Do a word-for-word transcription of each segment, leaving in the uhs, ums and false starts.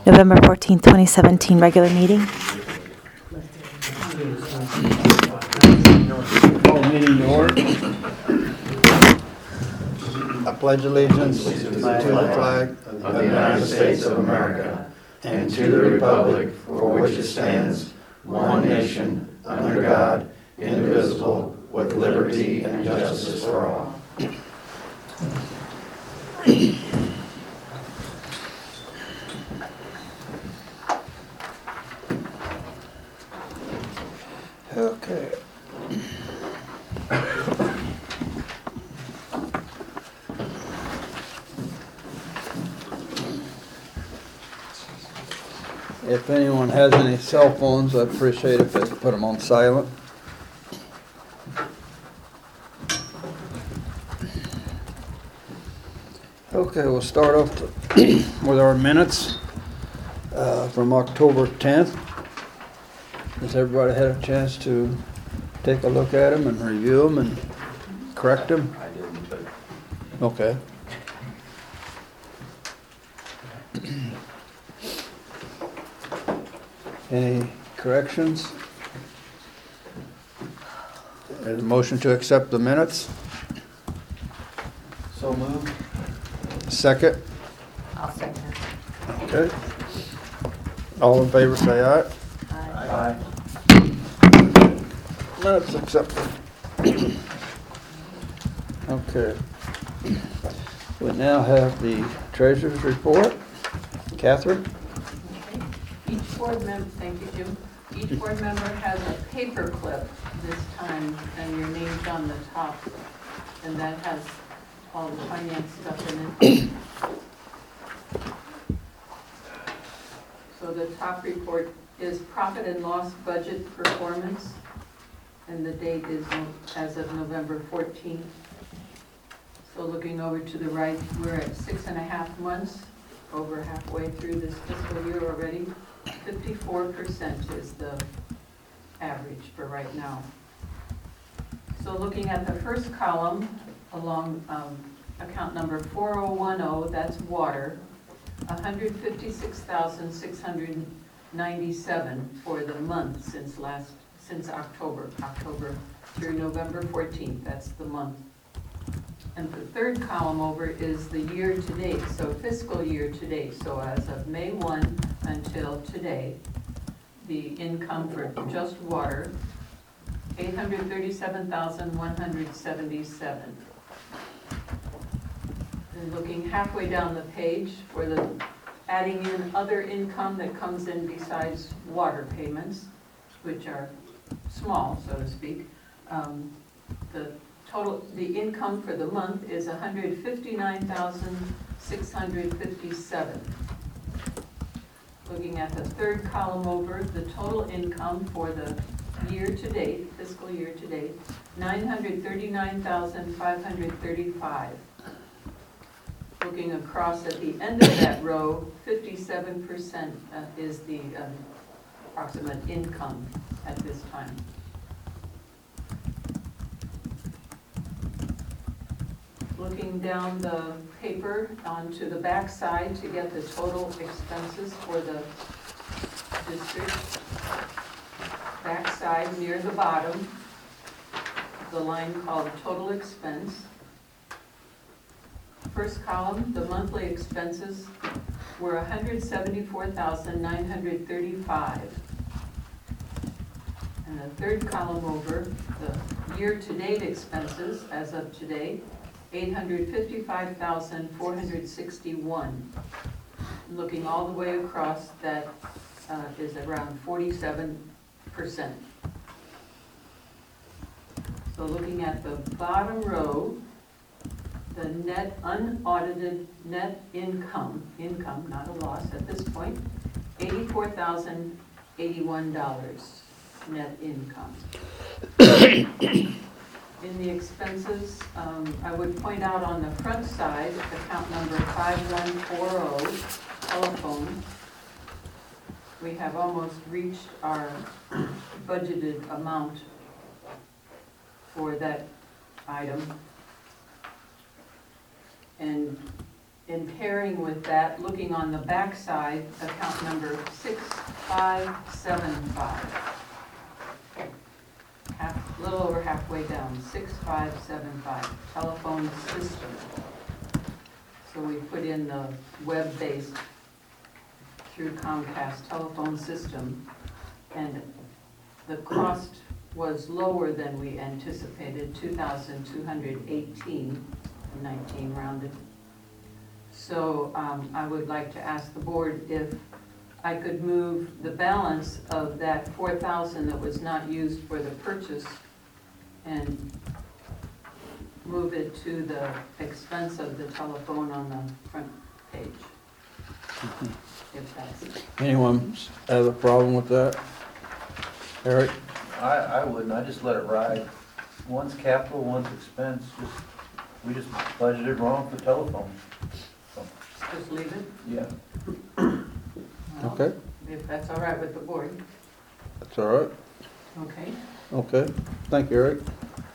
November fourteenth, twenty seventeen, regular meeting. Call meeting to order. I pledge allegiance to the flag of the United States of America and to the republic for which it stands, one nation, under God, indivisible, with liberty and justice for all. Okay. If anyone has any cell phones, I'd appreciate if they could put them on silent. Okay, we'll start off to- with our minutes uh, from October tenth. Has everybody had a chance to take a look at them and review them and correct them? I didn't, but Okay. Any corrections? There's a motion to accept the minutes. so moved. Second. I'll second. Okay. All in favor say aye. Aye. Minutes accepted. Okay. We now have the treasurer's report. Catherine? Each board member, thank you, Jim. Each board member has a paper clip this time, and your name's on the top, and that has all the finance stuff in it. So the top report is profit and loss budget performance, and the date is no- as of November fourteenth. So looking over to the right, we're at six and a half months, over halfway through this fiscal year already. fifty-four percent is the average for right now. So looking at the first column along um, account number four oh one oh, that's water, one hundred fifty-six thousand six hundred ninety-seven for the month since last, since October, October through November fourteenth, that's the month. And the third column over is the year-to-date, so fiscal year-to-date. So as of May first until today, the income for just water, eight hundred thirty-seven thousand one hundred seventy-seven. And looking halfway down the page for the, adding in other income that comes in besides water payments, which are small, so to speak, um, the total, the income for the month is one hundred fifty-nine thousand six hundred fifty-seven. Looking at the third column over, the total income for the year-to-date, fiscal year-to-date, nine hundred thirty-nine thousand five hundred thirty-five. Looking across at the end of that row, fifty-seven percent uh, is the um, approximate income at this time. Looking down the paper onto the back side to get the total expenses for the district. Back side near the bottom, the line called total expense. First column, the monthly expenses were one hundred seventy-four thousand nine hundred thirty-five. And the third column over, the year-to-date expenses as of today, eight hundred fifty-five thousand four hundred sixty-one. Looking all the way across, that uh, is around forty-seven percent. So looking at the bottom row, the net unaudited net income, income, not a loss at this point, eighty-four thousand eighty-one dollars net income. In the expenses, um, I would point out on the front side, account number five one four oh, telephone, we have almost reached our budgeted amount for that item. And in pairing with that, looking on the back side, account number six five seven five. Half, a little over halfway down, six five seven five, telephone system. So we put in the web-based through Comcast telephone system, and the cost was lower than we anticipated, two thousand two hundred eighteen, nineteen rounded. So um, I would like to ask the board if I could move the balance of that four thousand that was not used for the purchase and move it to the expense of the telephone on the front page. If that's, Anyone have a problem with that? Eric? I, I wouldn't, I just let it ride. One's capital, one's expense, just, we just budgeted wrong for telephone. So, just leave it? yeah. Well, Okay, if that's all right with the board, that's all right. okay. Okay, thank you, Eric.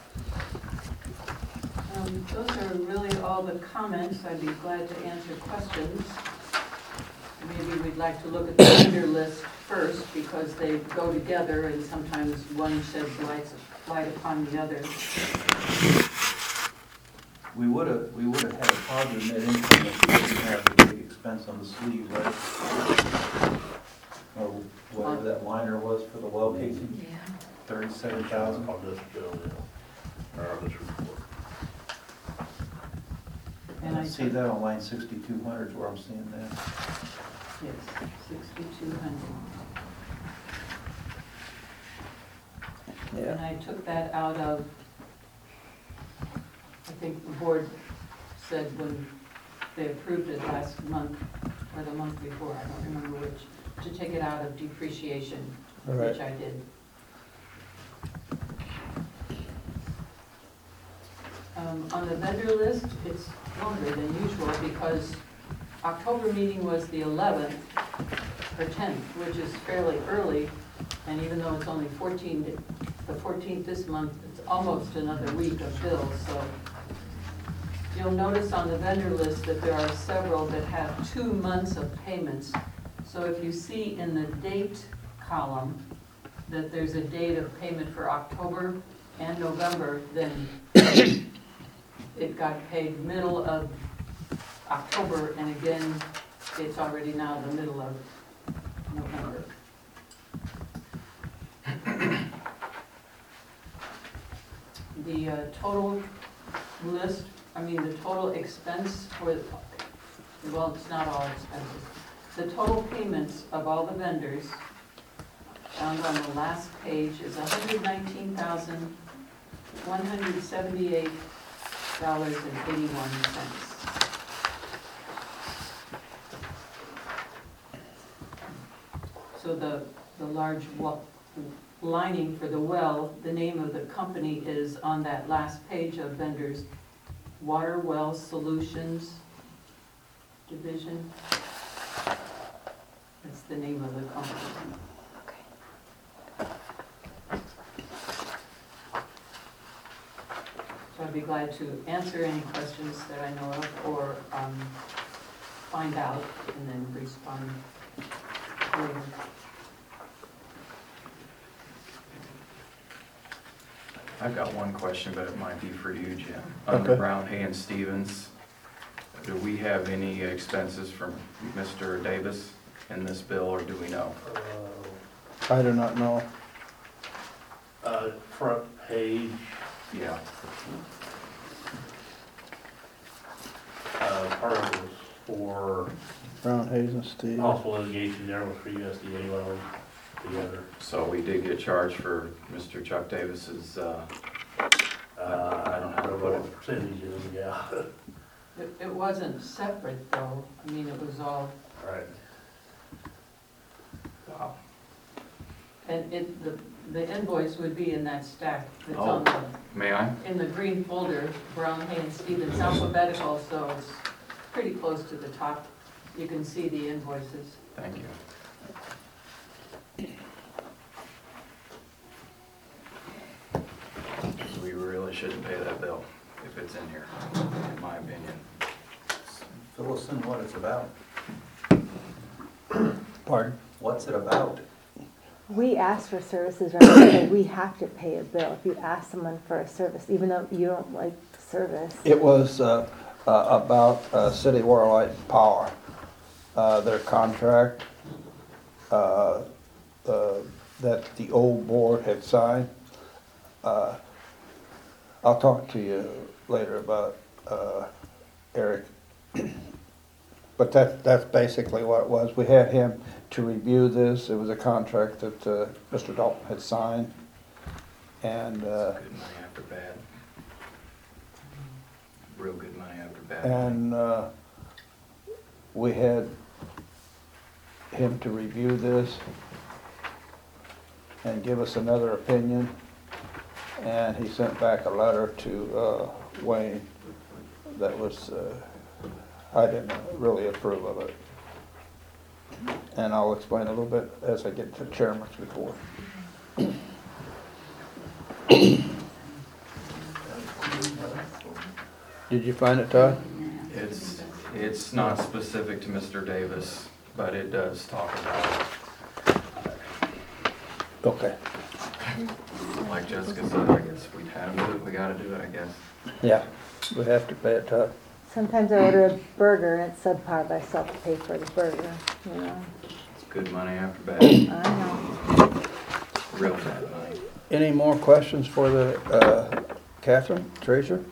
Um, Those are really all the comments. I'd be glad to answer questions. Maybe we'd like to look at the vendor list first, because they go together and sometimes one sheds light, light upon the other. We would've, we would've had a positive net income if we didn't have the big expense on the sleeve, right? Or whatever that liner was for the well casing, Yeah. thirty-seven thousand. On this bill, yeah, or on this report. And I I see that on line sixty-two hundred is where I'm seeing that. Yes, sixty-two hundred. And Yeah. I took that out of, I think the board said when they approved it last month, or the month before, I don't remember which, to take it out of depreciation, All right. which I did. Um, on the vendor list, it's longer than usual because October meeting was the eleventh, or tenth, which is fairly early, and even though it's only fourteen, the fourteenth this month, it's almost another week of bills, so. You'll notice on the vendor list that there are several that have two months of payments. So if you see in the date column that there's a date of payment for October and November, then it got paid middle of October, and again, it's already now the middle of November. The uh, total list, I mean, the total expense for, well, it's not all expenses. The total payments of all the vendors found on the last page is one hundred nineteen thousand, one hundred seventy-eight dollars and eighty-one cents. So the, the large wa- lining for the well, the name of the company is on that last page of vendors, Water Well Solutions Division. That's the name of the company. So I'd be glad to answer any questions that I know of, or um, find out and then respond later. I've got one question, but it might be for you, Jim. Under Okay. Brown, Hay, and Stevens, do we have any expenses from Mister Davis in this bill, or do we know? I do not know. Uh, front page, Yeah. uh, part of it was for Brown, Hayes, and Steve. possible litigation, there was for U S D A loan together. So we did get charged for Mister Chuck Davis's, uh, Uh, I don't know how to put what it. the percentage is, yeah. It, it wasn't separate though, I mean, it was all, Right. wow. and it, the, the invoice would be in that stack that's Oh. on the, May I? in the green folder, Brown, Hay, and Stevens, alphabetical, so it's pretty close to the top. You can see the invoices. Thank you. We really shouldn't pay that bill if it's in here, in my opinion. Fill us in what it's about. Pardon? What's it about? We ask for services, right? So we have to pay a bill if you ask someone for a service, even though you don't like the service. It was uh, uh, about uh, City Water, Light and Power, uh, their contract uh, uh, that the old board had signed. Uh, I'll talk to you later about uh, Eric. But that, that's basically what it was. We had him to review this. It was a contract that uh, Mister Dalton had signed. And, uh, Good money after bad. Real good money after bad. and uh, we had him to review this and give us another opinion. And he sent back a letter to uh, Wayne that was, uh, I didn't really approve of it. And I'll explain a little bit as I get to the chairman's report. Did you find it, Todd? It's, it's not specific to Mister Davis, but it does talk about, Okay. like Jessica said, I guess we had to do it, we gotta do it, I guess. Yeah, we have to pay it, Todd. Sometimes I order a burger and it's subpar, but I still have to pay for the burger, you know? It's good money after bad, I know. real bad money. Any more questions for the, uh, Catherine, Treasurer?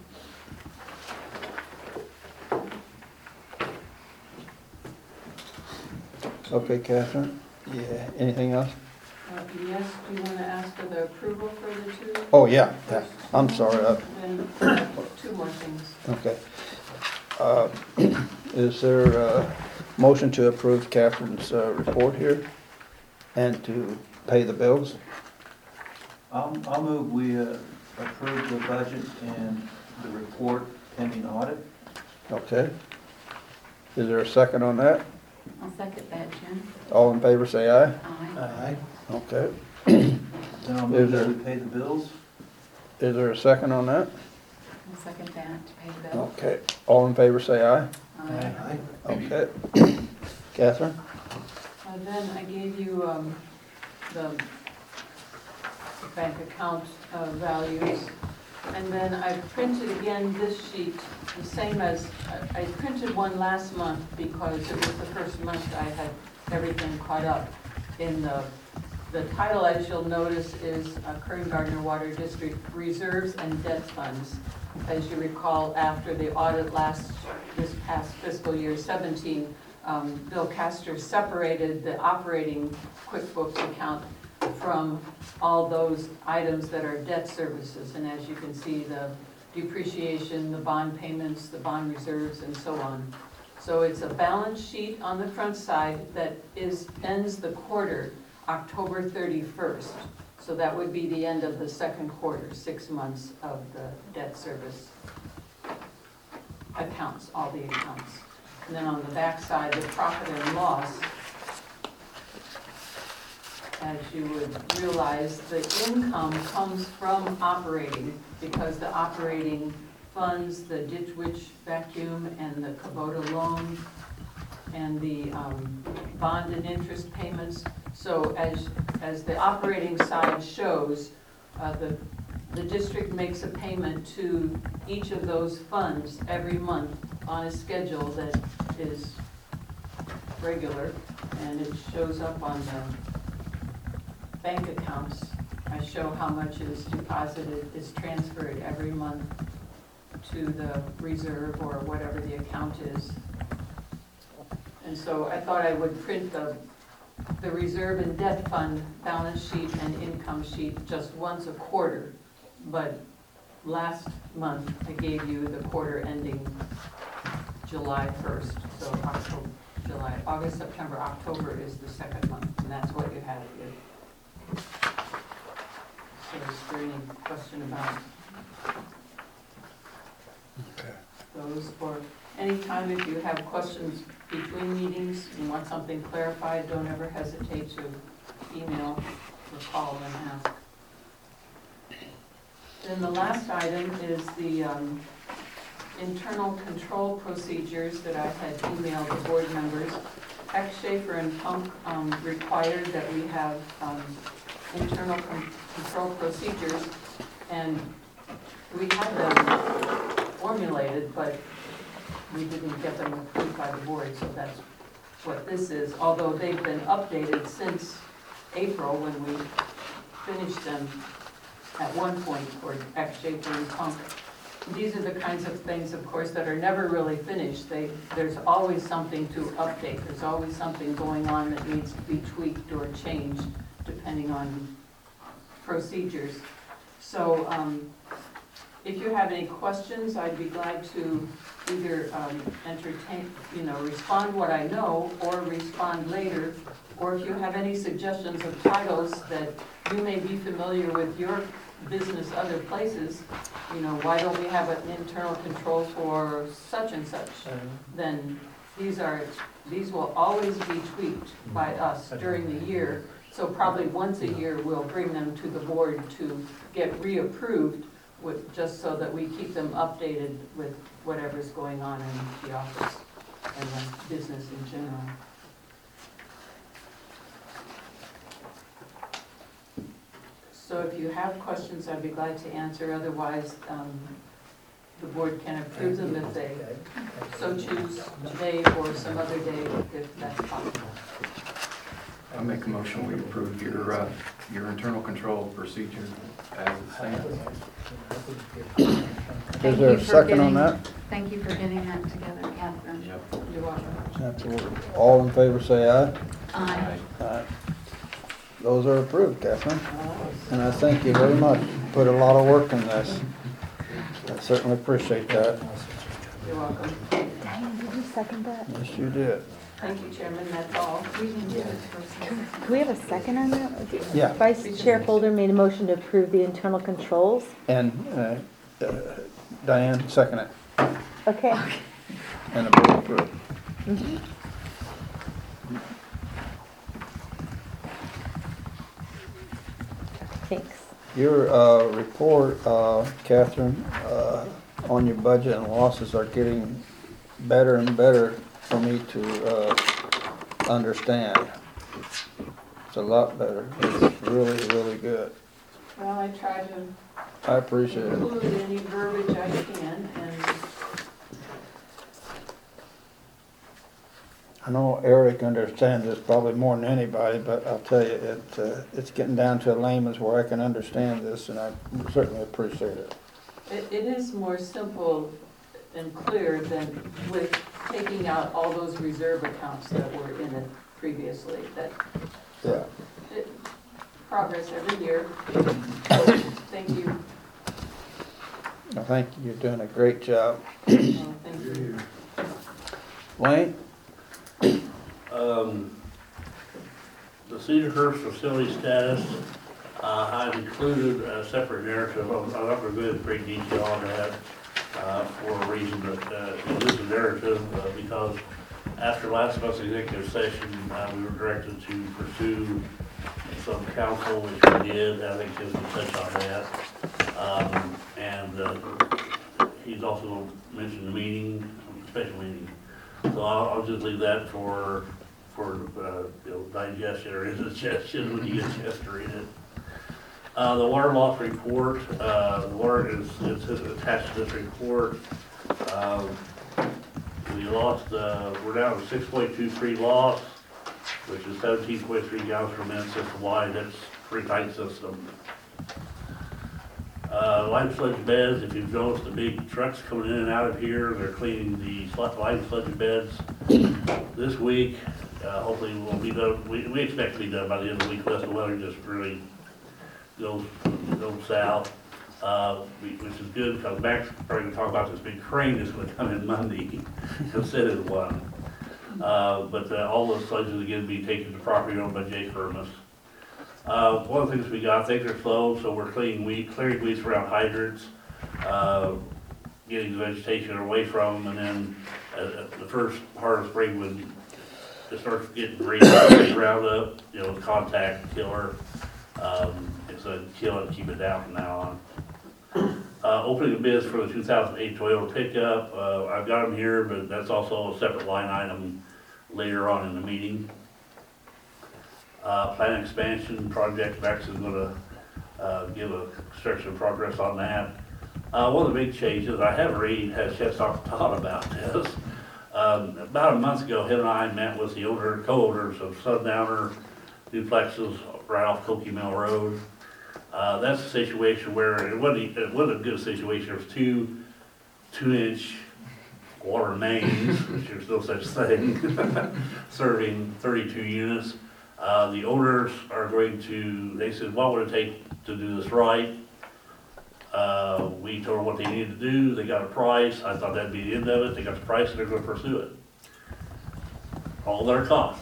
Okay, Catherine, yeah, anything else? Uh, Yes, do you want to ask for the approval for the two? Oh, yeah, yeah, I'm sorry, uh, Then uh, two more things. okay. Uh, Is there a motion to approve Catherine's uh, report here and to pay the bills? I'll, I'll move we uh, approve the budget and the report pending audit. Okay. Is there a second on that? I'll second that, Jen. All in favor, say aye. Aye. Okay. Then I'll Is move there- that we pay the bills. Is there a second on that? I'll second that, to pay the bill. Okay. All in favor, say aye. Aye. Okay. Catherine? Uh, Then I gave you um, the bank account uh, values. And then I printed again this sheet, the same as, I I printed one last month because it was the first month I had everything caught up. In the, the title, as you'll notice, is uh, Kern Gardner Water District Reserves and Debt Funds. As you recall, after the audit last, this past fiscal year seventeen, um, Bill Castor separated the operating QuickBooks account from all those items that are debt services. And as you can see, the depreciation, the bond payments, the bond reserves, and so on. So it's a balance sheet on the front side that is, ends the quarter October thirty-first. So that would be the end of the second quarter, six months of the debt service accounts, all the accounts. And then on the back side, the profit and loss. As you would realize, the income comes from operating, because the operating funds, the Ditch Witch vacuum and the Kubota loan and the um, bond and interest payments. So as, as the operating side shows, uh, the, the district makes a payment to each of those funds every month on a schedule that is regular, and it shows up on the bank accounts. I show how much is deposited, is transferred every month to the reserve or whatever the account is. And so I thought I would print the, the reserve and debt fund balance sheet and income sheet just once a quarter. But last month, I gave you the quarter ending July first. So October, July, August, September, October is the second month, and that's what you have here. So is there any question about Okay. those? Or anytime if you have questions between meetings and want something clarified, don't ever hesitate to email or call and ask. Then the last item is the um, internal control procedures that I had emailed the board members. Heck, Schaefer and Punk um, required that we have um, internal con- control procedures, and we had them formulated, but we didn't get them approved by the board, so that's what this is, although they've been updated since April when we finished them at one point for Heck, Schaefer and Punk. These are the kinds of things, of course, that are never really finished. They, there's always something to update. There's always something going on that needs to be tweaked or changed depending on procedures. So um, if you have any questions, I'd be glad to either um, entertain, you know, respond what I know or respond later. Or if you have any suggestions of titles that you may be familiar with your business other places, you know, why don't we have an internal control for such and such? Then these are, these will always be tweaked by us during the year. So probably once a year, we'll bring them to the board to get reapproved with, just so that we keep them updated with whatever's going on in the office and the business in general. So if you have questions, I'd be glad to answer. Otherwise, um, the board can approve them if they so choose today or some other day if that's possible. I make a motion, we approve your, uh, your internal control procedure as it stands. Is there a second on that? Thank you for getting that together, Catherine. Yep. You're welcome. Absolutely. All in favor, say aye. Aye. Aye. Those are approved, Catherine, and I thank you very much. Put a lot of work in this. I certainly appreciate that. You're welcome. Diane, did you second that? Yes, you did. Thank you, Chairman, that's all. We didn't do it first. Can we have a second on that? Yeah. Vice Chair Folder made a motion to approve the internal controls. And uh, uh, Diane, second it, Okay. and the board approved. Mhm. Thanks. Your uh, report, uh, Catherine, uh, on your budget and losses are getting better and better for me to uh, understand. It's a lot better. It's really, really good. Well, I try to I appreciate it. include any verbiage I can, and I know Eric understands this probably more than anybody, but I'll tell you, it, uh, it's getting down to a layman's where I can understand this, and I certainly appreciate it. it, it is more simple and clear than with taking out all those reserve accounts that were in it previously. That Yeah. it, progress every year. Thank you. I think you're doing a great job. Oh, thank you. Wayne? Um, the Cedarhurst facility status, uh, I've included a separate narrative. I'm I'm not going to go into great detail on that, uh, for a reason, but, uh, it is a narrative, uh, because after last month's executive session, uh, we were directed to pursue some counsel, which we did. I think Tim can touch on that. Um, and, uh, he's also mentioned the meeting, special meeting. So I'll, I'll just leave that for, for, uh, you know, digestion or indigestion when you get a chance to read it. Uh, the water loss report, uh, the water is, is attached to this report. Um, we lost, uh, we're down to six point two three loss, which is seventeen point three gallons per minute system-wide. That's a pretty tight system. Uh, lime sludge beds, if you've noticed the big trucks coming in and out of here, they're cleaning the sl- lime sludge beds this week. Uh, hopefully we'll be done, we, we expect to be done by the end of the week, unless the weather just really goes, goes south. Uh, we- which is good, because Max probably gonna talk about this big crane that's gonna come in Monday, instead of one. Uh, but, uh, all those sludges are gonna be taken to property owned by Jay Firmus. Uh, one of the things we got, things are slow, so we're cleaning weed, clearing weeds around hydrants, uh, getting the vegetation away from them, and then, uh, the first part of spring when it starts getting green, Roundup, you know, contact killer, um, it's a kill and keep it down from now on. Uh, opening the bids for the two thousand eight Toyota pickup, uh, I've got them here, but that's also a separate line item later on in the meeting. Uh, plan expansion project, Max is gonna, uh, give a construction progress on that. Uh, one of the big changes, I have already had a chance to talk to Todd about this. Um, about a month ago, him and I met with the owner, co-owners of Sundowner duplexes right off Cokie Mill Road. Uh, that's a situation where it wasn't, it wasn't a good situation. There was two, two-inch water mains, which there's no such thing, serving thirty-two units. Uh, the owners are going to, they said, what would it take to do this right? Uh, we told them what they needed to do, they got a price, I thought that'd be the end of it, they got the price, and they're gonna pursue it. All their cost.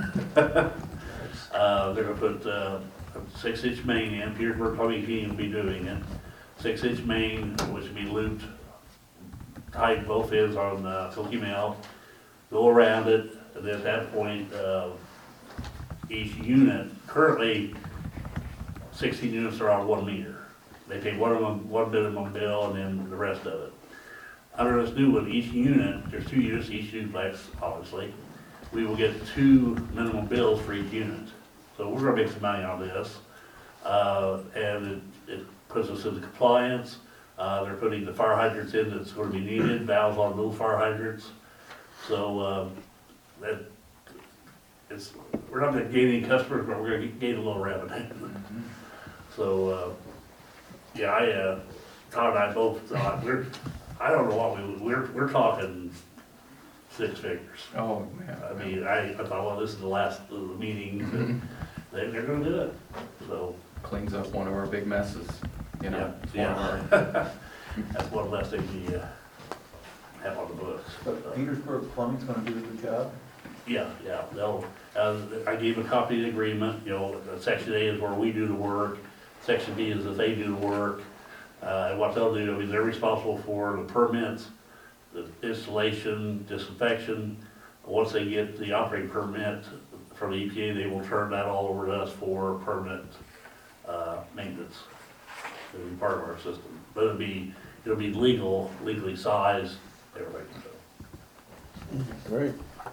Uh, they're gonna put, uh, a six-inch main in, Petersburg Plumbing will be doing it. Six-inch main, which will be looped, tied both ends on, uh, Cokie Mill, go around it, and then at that point, uh, each unit, currently, sixteen units are on one meter. They pay one of them, one minimum bill, and then the rest of it. Under this new one, each unit, there's two units, each duplex, obviously, we will get two minimum bills for each unit. So we're gonna make some money on this, uh, and it, it puts us into compliance. Uh, they're putting the fire hydrants in that's gonna be needed, valves on those fire hydrants. So, um, that, it's, we're not gonna gain any customers, but we're gonna gain a little revenue. So, uh, yeah, I, uh, Todd and I both thought, we're, I don't know what we, we're, we're talking six figures. Oh, man. I mean, I, I thought, well, this is the last of the meeting, but they, they're gonna do it, so. Cleans up one of our big messes, you know. Yeah, it's one of our- yeah. That's one less thing we, uh, have on the books. But Petersburg Plumbing's gonna do the job? Yeah, yeah, they'll, uh, I gave a copy of the agreement, you know, uh, section A is where we do the work, section B is if they do the work. Uh, and what they'll do, I mean, they're responsible for the permits, the installation, disinfection. Once they get the operating permit from the E P A, they will turn that all over to us for permanent, uh, maintenance. It'll be part of our system, but it'll be, it'll be legal, legally sized, everything, so. Great.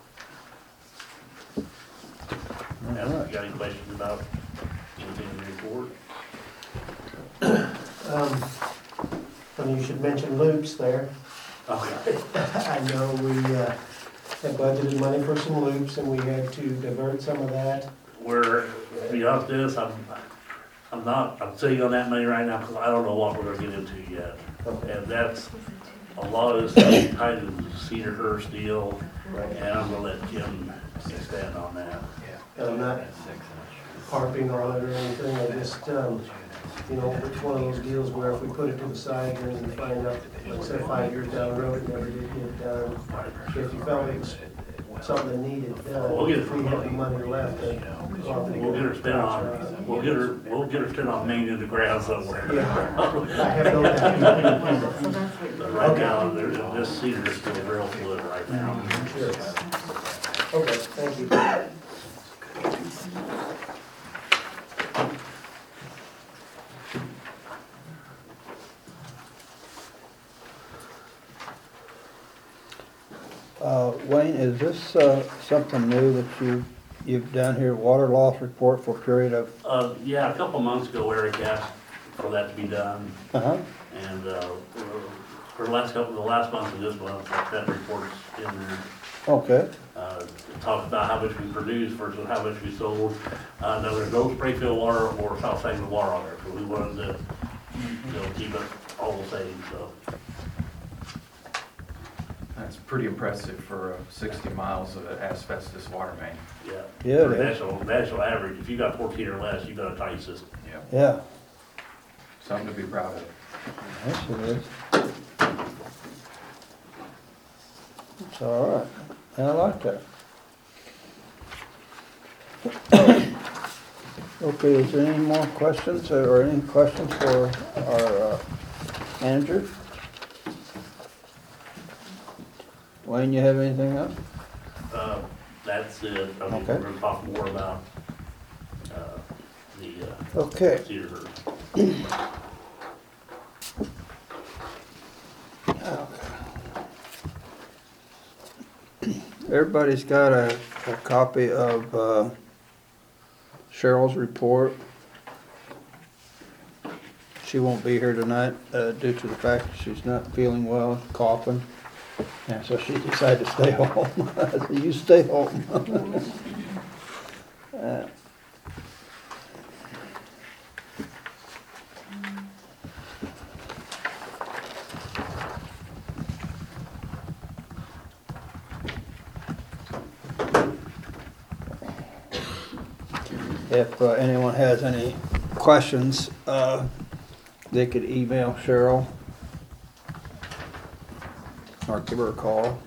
Yeah, you got any questions about anything in the report? Um, and you should mention loops there. Okay. I know we, uh, had budgeted money for some loops and we had to divert some of that. We're, to be honest with this, I'm, I'm not, I'm sitting on that money right now because I don't know what we're gonna get into yet. Okay. And that's, a lot of this is kind of Cedar Hurst deal, and I'm gonna let Jim expand on that. And I'm not harping on it or anything, I just, um, you know, it's one of those deals where if we put it to the side and we find out, let's say five years down the road, it never did get done. If you felt it was something that needed done, We'll get it. if we had the money left, then. We'll get her spent on, we'll get her, we'll get her spent on main in the ground somewhere. Yeah, I have no doubt. So that's what. But right now, there's, this Cedar is still real fluid right now. Sure. Okay, thank you. Uh, Wayne, is this, uh, something new that you, you've done here, water loss report for a period of, Uh, yeah, a couple months ago, Eric asked for that to be done. uh-huh, And, uh, for the last couple, the last month of this month, that report's in there. okay, Uh, talk about how much we produced versus how much we sold. Uh, now there's no spray field water or South Sangamon water on there, so we wanted to, you know, keep it all the same, so. That's pretty impressive for uh, sixty miles of asbestos water main. Yeah. Yeah, For it is. national, national average, if you got fourteen or less, you got a tight system. Yeah. yeah, Something to be proud of. yes it is. It's all right, and I like that. Okay, is there any more questions, or any questions for our uh, manager? Wayne, you have anything else? Uh, that's it. I mean, Okay. we're gonna talk more about, uh, the, uh, Okay, Cedar Hurst. everybody's got a, a copy of uh, Cheryl's report. She won't be here tonight uh, due to the fact that she's not feeling well, coughing. And so she decided to stay home. I said, you stay home. Uh, If uh, anyone has any questions, uh, they could email Cheryl or give her a call.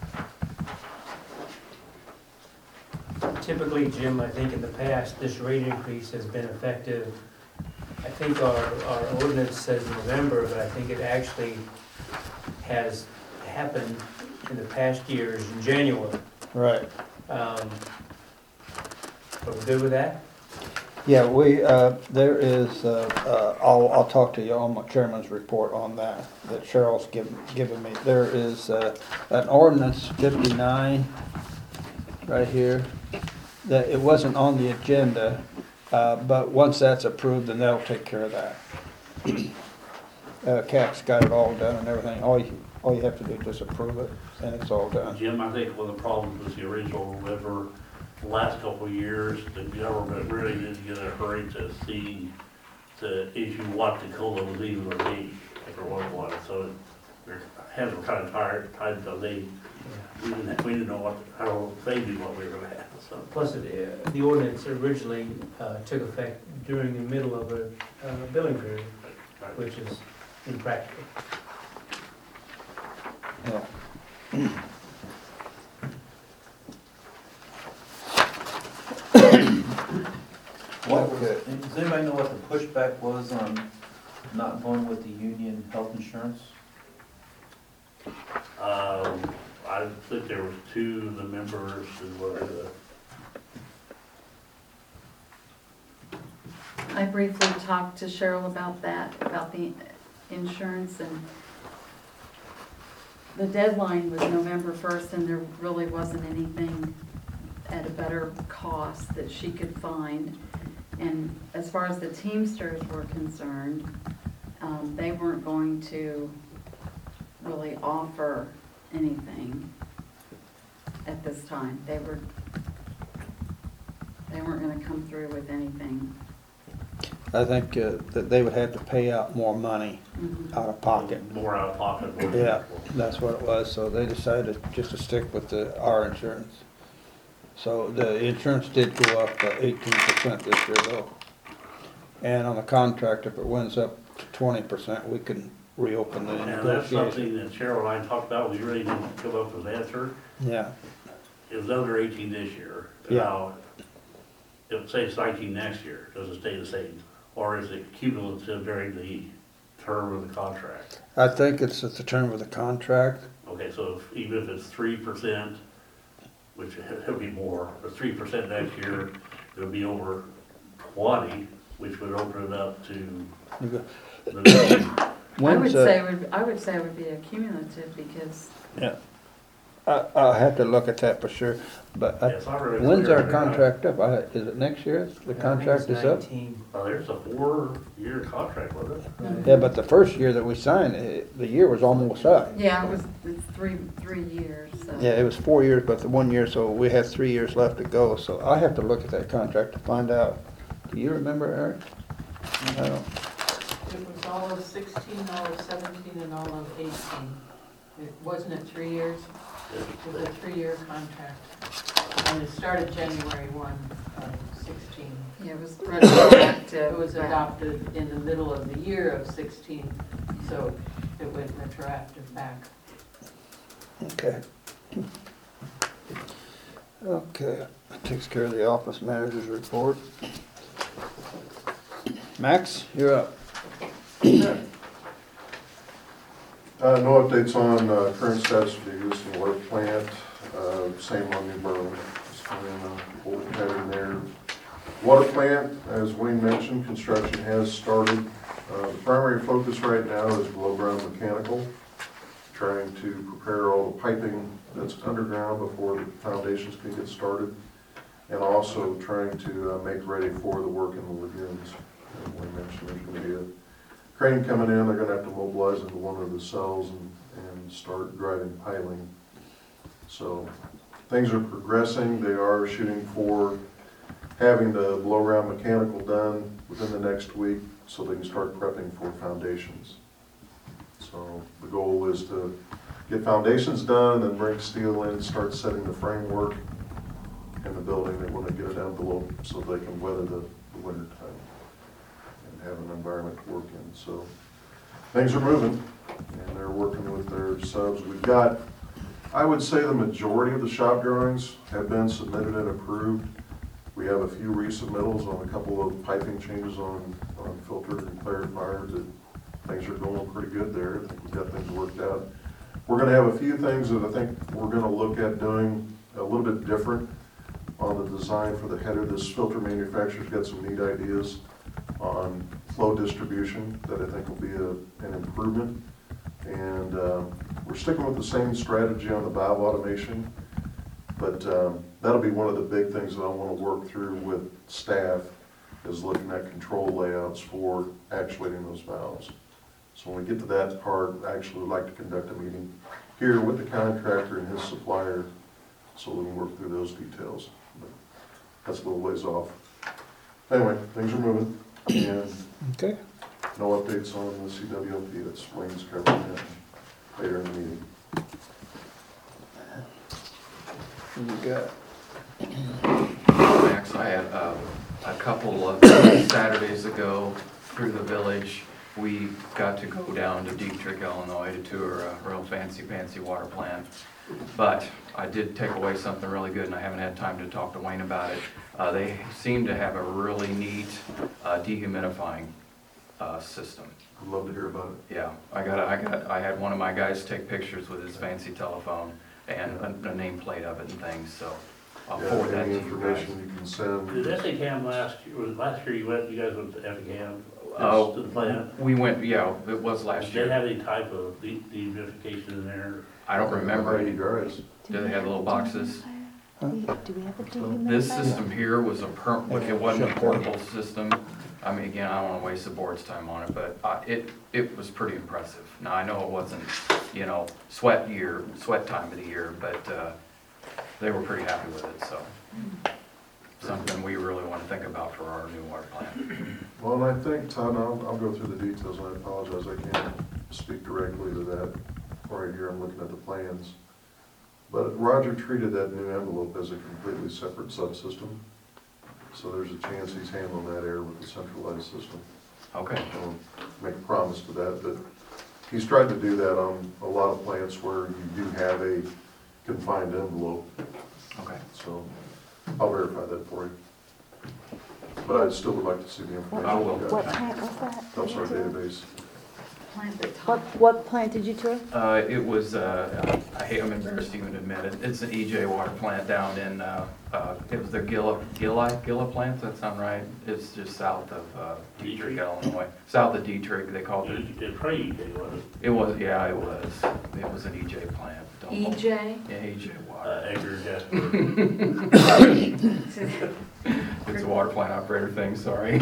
Typically, Jim, I think in the past, this rate increase has been effective. I think our, our ordinance says November, but I think it actually has happened in the past years in January. Right. Um, Are we good with that? Yeah, we, uh, there is, uh, uh, I'll, I'll talk to you on my chairman's report on that, that Cheryl's given, given me. There is, uh, an ordinance fifty-nine right here, that it wasn't on the agenda, uh, but once that's approved, then they'll take care of that. Uh, Cat's got it all done and everything. All you, all you have to do is just approve it, and it's all done. Jim, I think one of the problems with the original river, the last couple of years, the government really didn't get in a hurry to see, to issue what the COLA was even gonna be, like or what was, so their hands were kind of tired, tied until they, we didn't, we didn't know what, how they knew what we were gonna have, so. Plus, it, uh, the ordinance originally uh, took effect during the middle of a uh, billing period, which is impractical. Yeah. What was, Okay. does anybody know what the pushback was on not going with the union health insurance? Um, I think there was two of the members who were the, I briefly talked to Cheryl about that, about the insurance, and the deadline was November first, and there really wasn't anything at a better cost that she could find. And as far as the Teamsters were concerned, um, they weren't going to really offer anything at this time. They were, they weren't gonna come through with anything. I think uh, that they would have to pay out more money Mhm. out of pocket. more out of pocket. more Yeah, people. that's what it was, so they decided just to stick with the, our insurance. So the insurance did go up eighteen percent this year though. And on the contract, if it wins up to twenty percent, we can reopen the And that's negotiation. something that Cheryl and I talked about, we really didn't come up with an answer. Yeah, It was under eighteen this year. Yeah. Now, if say it's nineteen next year, does it stay the same? Or is it cumulative during the term of the contract? I think it's at the term of the contract. Okay, so if, even if it's three percent, which it'll be more, but three percent next year, it'll be over twenty, which would open it up to You go- the, I would When's, uh, say, it would I would say it would be a cumulative, because Yeah, I, I'll have to look at that for sure, but I- yes, I really. when's our contract up? I- Is it next year the contract is up? nineteen. Oh, there's a four-year contract, wasn't it? Right. Yeah, but the first year that we signed, it- the year was almost up. yeah, it was, it's three, three years, so. Yeah, it was four years, but the one year, so we had three years left to go, so I have to look at that contract to find out. Do you remember, Eric? I don't, It was all of sixteen, all of seventeen, and all of eighteen. It wasn't it three years? It was a three-year contract. And it started January first of sixteen. Yeah, it was retroactive. It was adopted in the middle of the year of sixteen, so it went retroactive back. okay. Okay, that takes care of the office manager's report. Max, you're up. Uh, no updates on, uh, current status of the existing water plant, uh, same on New Bern, just kind of what we had in there. Water plant, as Wayne mentioned, construction has started. Uh, the primary focus right now is below ground mechanical, trying to prepare all the piping that's underground before the foundations can get started. And also trying to uh, make ready for the work in the lagoons. As we mentioned, there's gonna be a crane coming in, they're gonna have to mobilize into one of the cells and, and start driving piling. So things are progressing. They are shooting for having the blow-around mechanical done within the next week so they can start prepping for foundations. So the goal is to get foundations done, then bring steel in, start setting the framework in the building. They want to get an envelope so they can weather the, the winter time and have an environment to work in. So things are moving, and they're working with their subs. We've got, I would say the majority of the shop drawings have been submitted and approved. We have a few resubmittals on a couple of piping changes on, on filter and clarifier. That things are going pretty good there. I think we've got things worked out. We're gonna have a few things that I think we're gonna look at doing a little bit different on the design for the header. This filter manufacturer's got some neat ideas on flow distribution that I think will be a, an improvement. And um, we're sticking with the same strategy on the valve automation, but um, that'll be one of the big things that I want to work through with staff, is looking at control layouts for actuating those valves. So when we get to that part, I actually would like to conduct a meeting here with the contractor and his supplier so we can work through those details. But that's a little ways off. Anyway, things are moving, and Okay. no updates on the C W L P. That's Wayne's covering that later in the meeting. You got Max, I had uh, a couple of Saturdays ago through the village, we got to go down to Dietrich, Illinois to tour a real fancy, fancy water plant. But I did take away something really good, and I haven't had time to talk to Wayne about it. Uh, They seem to have a really neat uh, dehumidifying uh, system. I'd love to hear about it. Yeah, I got, I got, I had one of my guys take pictures with his fancy telephone and a, a nameplate of it and things, so I'll Yeah, forward that to any you guys. information you can send. Did Essington last year, was it last year you went, you guys went to Effingham? Oh, To the plant? We went, yeah, it was last Did they year. have any type of de- dehumidification in there? I don't remember Any any, guys? do they have little boxes? Do we do we have a dehumidifier? This system here was a per, it wasn't a portable system. I mean, again, I don't wanna waste the board's time on it, but uh, it, it was pretty impressive. Now, I know it wasn't, you know, sweat year, sweat time of the year, but, uh, they were pretty happy with it, so. Something we really wanna think about for our new water plant. Well, and I think, Todd, I'll, I'll go through the details, and I apologize, I can't speak directly to that right here, I'm looking at the plans. But Roger treated that new envelope as a completely separate subsystem, so there's a chance he's handling that air with the centralized system. Okay, I won't make a promise to that, but he's tried to do that on a lot of plants where you do have a confined envelope, okay. so I'll verify that for you. But I still would like to see the information. I will. you What got. plant was that? Helps our database. Plant that What, top. what plant did you tour? Uh, it was, uh, I hate, I'm embarrassed to even admit it, it's an E J water plant down in, uh, uh, it was the Gila, Gila, Gila plant, does that sound right? It's just south of, uh, Dietrich, Illinois, south of Dietrich, they called it, It it probably, wasn't it was, yeah, it was, it was an E J plant. Don't E hold- J? Yeah, E J it? Uh, water, Edgar Jasper. it's a water plant operator thing, sorry.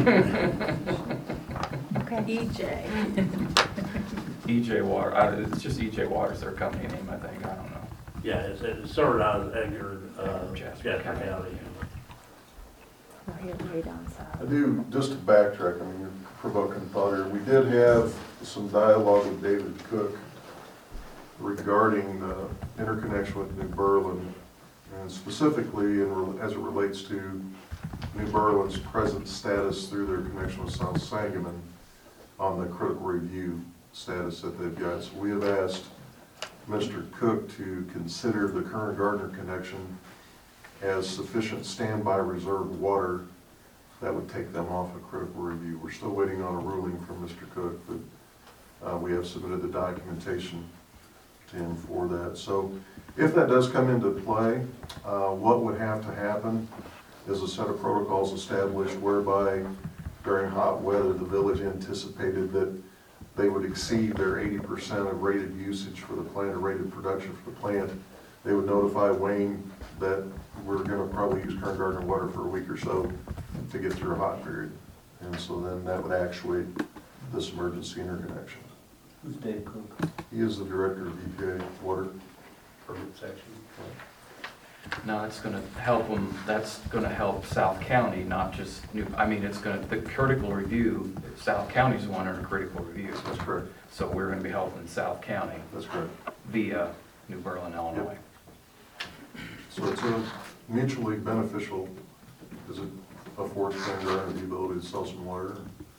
Okay. E J. E J Water, I, it's just E J Water's their company name, I think, I don't know. Yeah, it's, it's started out as Edgar, uh, Jasper Jasper County. County. We're here way down south. I do, just to backtrack, I mean, you're provoking thought here, we did have some dialogue with David Cook regarding the interconnection with New Berlin, and specifically in, re- as it relates to New Berlin's present status through their connection with South Sangamon on the critical review status that they've got. So we have asked Mister Cook to consider the current Gardner connection as sufficient standby reserve water that would take them off of critical review. We're still waiting on a ruling from Mister Cook, but uh, we have submitted the documentation to him for that. So if that does come into play, uh, what would have to happen is a set of protocols established whereby during hot weather, the village anticipated that they would exceed their eighty percent of rated usage for the plant or rated production for the plant they would notify Wayne that we're gonna probably use Kern Gardner water for a week or so to get through a hot period. And so then that would actuate this emergency interconnection. Who's Dave Cook? He is the director of E P A water. Section. No, it's gonna help them, that's gonna help South County, not just New, I mean, it's gonna, the critical review, South County's the one under critical review. That's correct. So we're gonna be helping South County That's correct. via New Berlin, Illinois. So it's a mutually beneficial, is it affords Kern Gardner the ability to sell some water?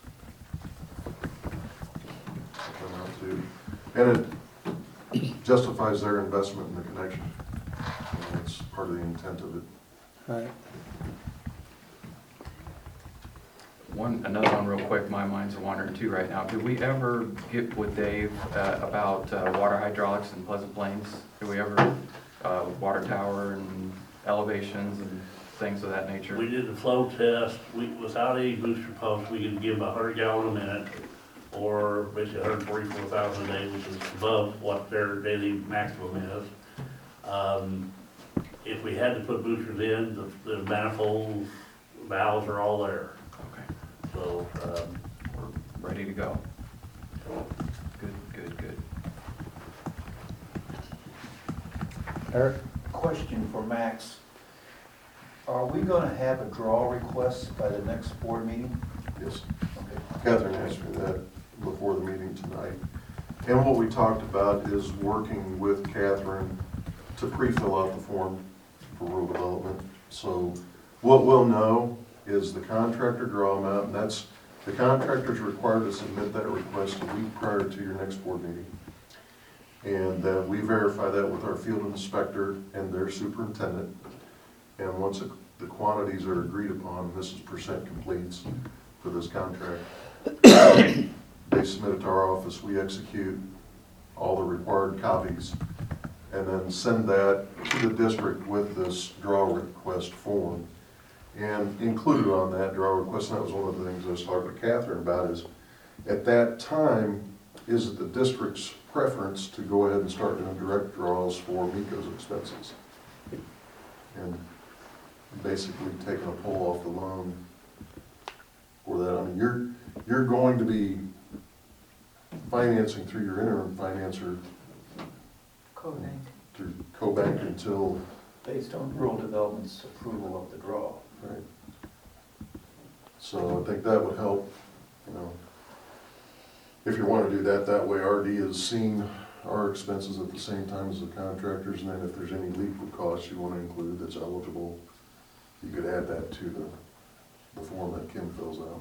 Come out to- And it justifies their investment in the connection. And it's part of the intent of it. Right. One, another one real quick, my mind's wandering too right now. Did we ever get with Dave uh, about uh, water hydraulics in Pleasant Plains? Did we ever, uh, water tower and elevations and things of that nature? We did the flow test, we, without any booster pumps, we could give a hundred gallon a minute, or basically one hundred forty-four thousand a day, which is above what their daily maximum is. Um, If we had to put boosters in, the, the manifold valves are all there, Okay, so, um, we're ready to go. Good, good, good. Eric? Question for Max. Are we gonna have a draw request by the next board meeting? Yes. Okay. Catherine asked me that before the meeting tonight. And what we talked about is working with Catherine to pre-fill out the form for rural development. So what we'll know is the contractor draw amount, and that's, the contractor's required to submit that request a week prior to your next board meeting. And uh, we verify that with our field inspector and their superintendent. And once the- the quantities are agreed upon, this is percent completes for this contract. They submit it to our office, we execute all the required copies, and then send that to the district with this draw request form. And included on that draw request, and that was one of the things I was talking to Catherine about, is at that time, is it the district's preference to go ahead and start doing direct draws for MECO's expenses? And basically taking a pull off the loan for that. I mean, you're, you're going to be financing through your interim financer Cobank. through CoBank until, Based on rural development's approval of the draw. right? So I think that would help, you know. If you want to do that, that way R D is seeing our expenses at the same time as the contractors, and then if there's any legal costs you want to include that's eligible, you could add that to the, the form that Kim fills out.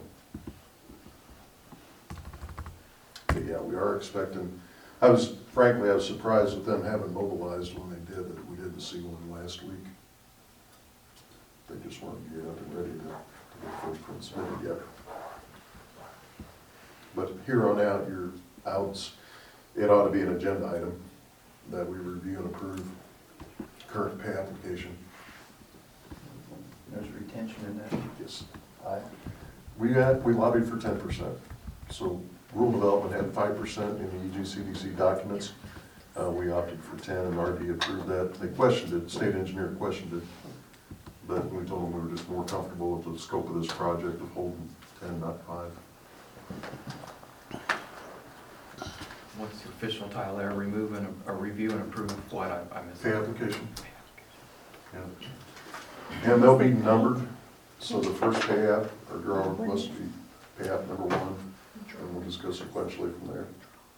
But yeah, we are expecting, I was, frankly, I was surprised with them having mobilized when they did, that we didn't see one last week. They just weren't geared up and ready to, to get the first print submitted yet. But here on out, your outs, it ought to be an agenda item that we review and approve current pay application. There's retention in that. Yes. Aye. We had, we lobbied for ten percent. So rural development had five percent in the E G C D C documents. Uh, we opted for ten, and R D approved that. They questioned it, state engineer questioned it. But we told them we were just more comfortable with the scope of this project of holding ten, not five. What's the official title there? Remove and, a review and approve what? I, I missed. Pay application. Yeah. And they'll be numbered, so the first pay app, or draw must be pay app number one, and we'll just go sequentially from there.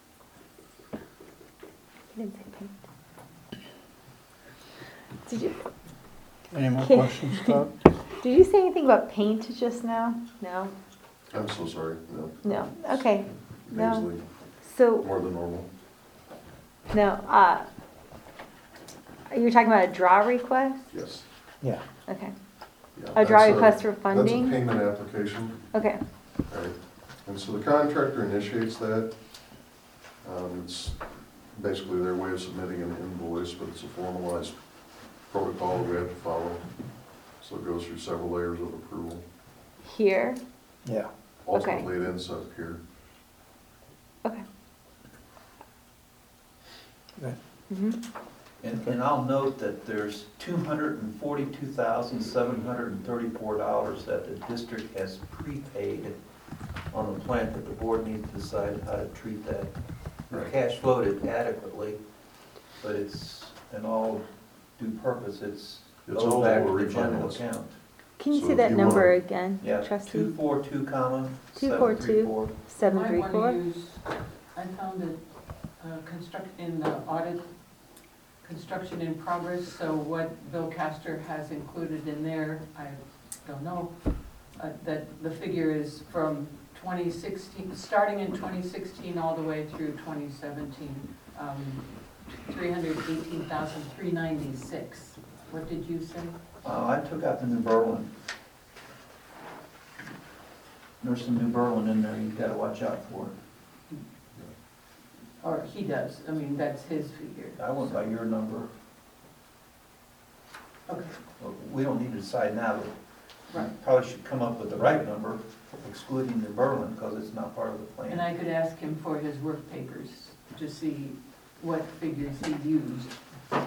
You didn't say paint. Did you, Any more Okay. questions, Todd? did you say anything about paint just now? No? I'm so sorry, no, No, okay. No. Paisley, So, more than normal. no, uh, you were talking about a draw request? Yes. Yeah. Okay. Yeah, A draw that's request for funding? That's a payment application, Okay, right? And so the contractor initiates that. Um, it's basically their way of submitting an invoice, but it's a formalized protocol we have to follow. So it goes through several layers of approval. here, Yeah. Ultimately, it ends up here. okay. Okay. hmm And, and I'll note that there's two hundred and forty-two thousand, seven hundred and thirty-four dollars that the district has prepaid on the plant that the board needs to decide how to treat that. The cash flowed adequately, but it's, in all due purpose, it's It's goes back to eligible the general refinance. account. Can you So say if that you number wanna- again, Yeah, trustee? two four two comma, Two four seven three four. Seven Might three wanna four? use- I found that uh, construct, in the audit, construction in progress, so what Bill Castor has included in there, I don't know, uh, that the figure is from twenty sixteen, starting in twenty sixteen all the way through twenty seventeen, um, three hundred eighteen thousand three ninety-six. What did you say? Uh, I took out the New Berlin. There's some New Berlin in there you've gotta watch out for. Or he does, I mean, that's his figure. I went by your number. Okay, Well, we don't need to decide now, but we right. probably should come up with the right number, excluding New Berlin, because it's not part of the And plan. I could ask him for his work papers to see what figures he used. Okay.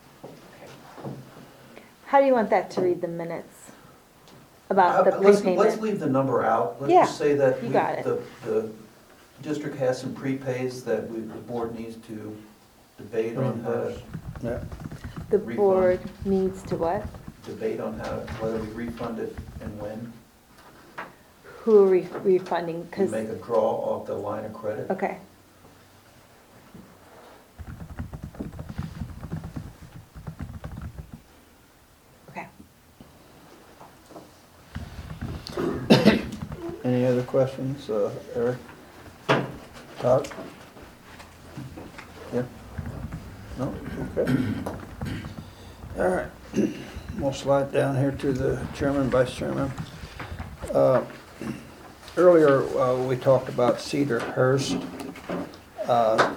How do you want that to read the minutes? About the Uh, let's- Let's prepayment? leave the number out. Let's Yeah, just say that you we- got it. the, the district has some prepays that we, the board needs to debate on how to, Reimburse. Yeah, The refund. board needs to what? debate on how, whether we refund it and when. Who are we refunding? We Because, make a draw off the line of credit. okay. Okay. any other questions, uh, Eric? Todd? Yeah? No? Okay. All right, we'll slide down here to the chairman, vice chairman. Uh, Earlier, uh, we talked about Cedarhurst. Uh,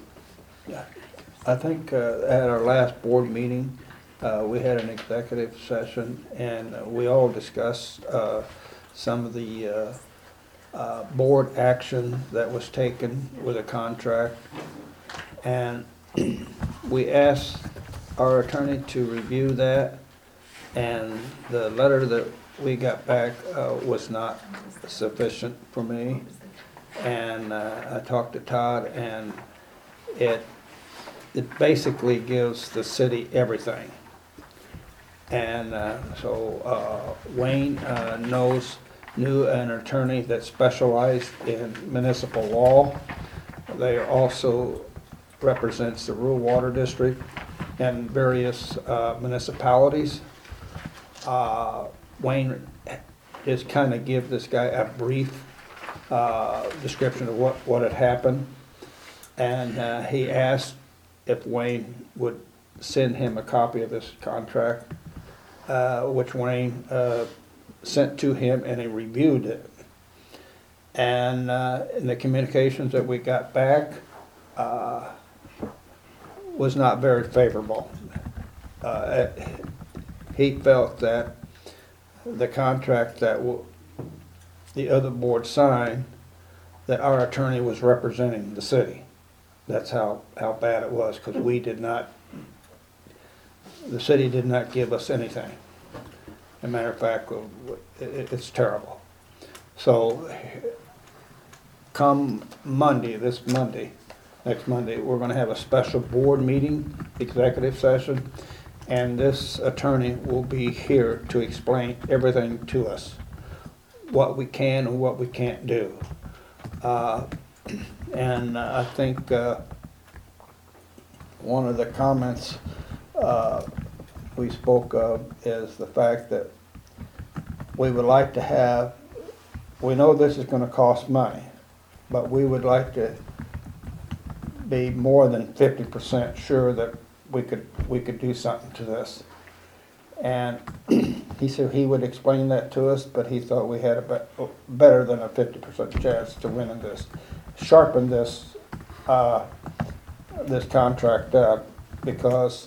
I think uh, at our last board meeting, uh, we had an executive session, and uh, we all discussed uh, some of the uh, uh, board action that was taken with a contract. And we asked our attorney to review that, and the letter that we got back uh, was not sufficient for me. And uh, I talked to Todd, and it, it basically gives the city everything. And uh, so uh, Wayne uh, knows, knew an attorney that specialized in municipal law. They also represents the rural water district and various uh, municipalities. Uh, Wayne just kind of give this guy a brief uh, description of what, what had happened. And uh, he asked if Wayne would send him a copy of this contract, uh, which Wayne uh, sent to him, and he reviewed it. And uh, in the communications that we got back, uh, was not very favorable. Uh, He felt that the contract that w- the other board signed, that our attorney was representing the city. That's how, how bad it was, because we did not, the city did not give us anything. As a matter of fact, it, it's terrible. So come Monday, this Monday, next Monday, we're gonna have a special board meeting, executive session, and this attorney will be here to explain everything to us, what we can and what we can't do. Uh, and I think uh, one of the comments uh, we spoke of is the fact that we would like to have, we know this is gonna cost money, but we would like to be more than fifty percent sure that we could, we could do something to this. And he said he would explain that to us, but he thought we had a be- better than a fifty percent chance to win in this. Sharpen this, uh, this contract up, because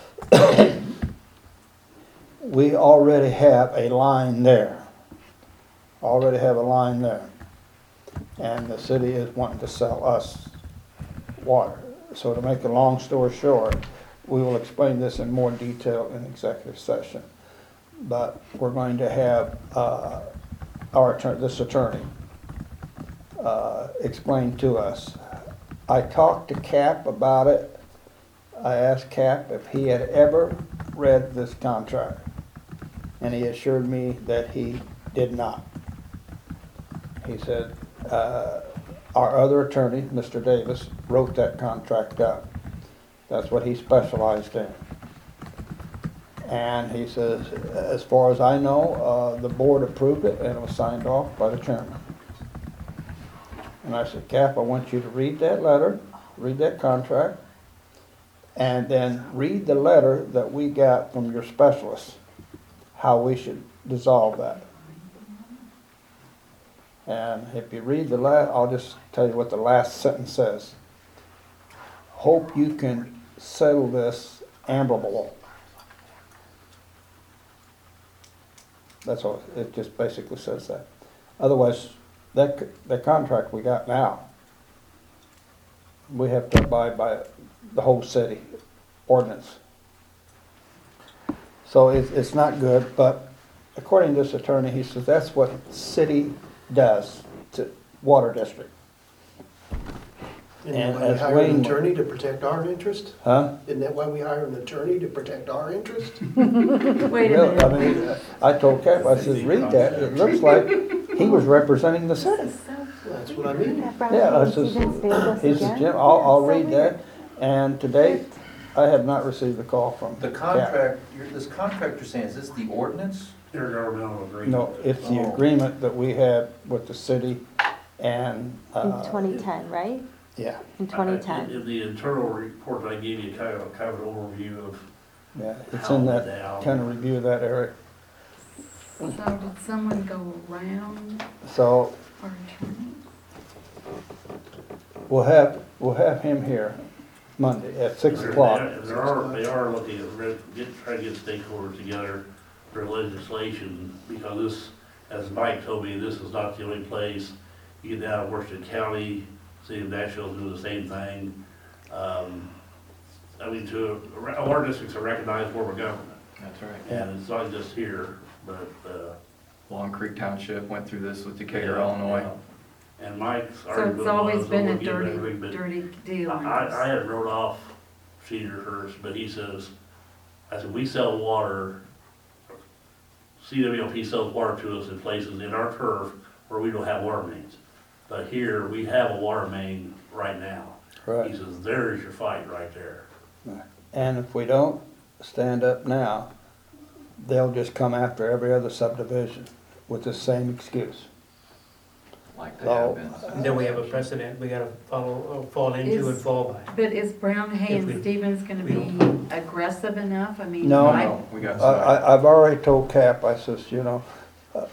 we already have a line there. Already have a line there. And the city is wanting to sell us water. So to make a long story short, we will explain this in more detail in executive session. But we're going to have, uh, our attorney, this attorney, uh, explain to us. I talked to Cap about it. I asked Cap if he had ever read this contract, and he assured me that he did not. He said, uh, our other attorney, Mister Davis, wrote that contract up. That's what he specialized in. And he says, as far as I know, uh, the board approved it and it was signed off by the chairman. And I said, Cap, I want you to read that letter, read that contract, and then read the letter that we got from your specialist, how we should dissolve that. And if you read the la, I'll just tell you what the last sentence says. Hope you can settle this amicable. That's all, it just basically says that. Otherwise, that, the contract we got now, we have to abide by the whole city ordinance. So it's, it's not good, but according to this attorney, he says that's what city does to water district. Isn't And that why we as hire Wayne- an attorney to protect our interest? Huh? Isn't that why we hire an attorney to protect our interest? Wait a Really, I minute. mean, I told Cap, I said, read that, it looks like he was representing the city. That's what I mean. Yeah, I says, he says, Jim, I'll, I'll read that, and to date, I have not received a call from The Cap. contract, you're- this contract you're saying, is this the ordinance? Intergovernmental agreement. No, it's the Oh. agreement that we had with the city and, In uh, twenty ten, right? yeah, In twenty ten. In the internal report that I gave you, kind of, kind of an overview of yeah, it's how in it went that, down. kind of review of that area. So did someone go around So, our attorney? we'll have, we'll have him here Monday at six There- o'clock. there- There are, they are looking at, re- get, trying to get stakeholders together for legislation, because this, as Mike told me, this is not the only place. You get down to Washington County, City of Nashville's doing the same thing. Um, I mean, to, a water district's a recognized form of government, That's right. and it's not just here, but, uh. Long Creek Township went through this with Decatur, yeah, Illinois. yeah. And Mike's So argument it's always was, been oh, a we'll give dirty, everything, but dirty deal. I, I had wrote off Cedarhurst, but he says, I said, we sell water, C W L P sells water to us in places in our turf where we don't have water mains. But here, we have a water main right now. He Right, says, there's your fight right there. and if we don't stand up now, they'll just come after every other subdivision with the same excuse. Like they have So- been. Then we have a precedent we gotta follow, uh, fall into and Is- fall by. But is Brown Hay If we- and Stevens gonna we be aggressive enough? I mean, No. I- No, we got I, some. I, I've already told Cap, I says, you know, uh,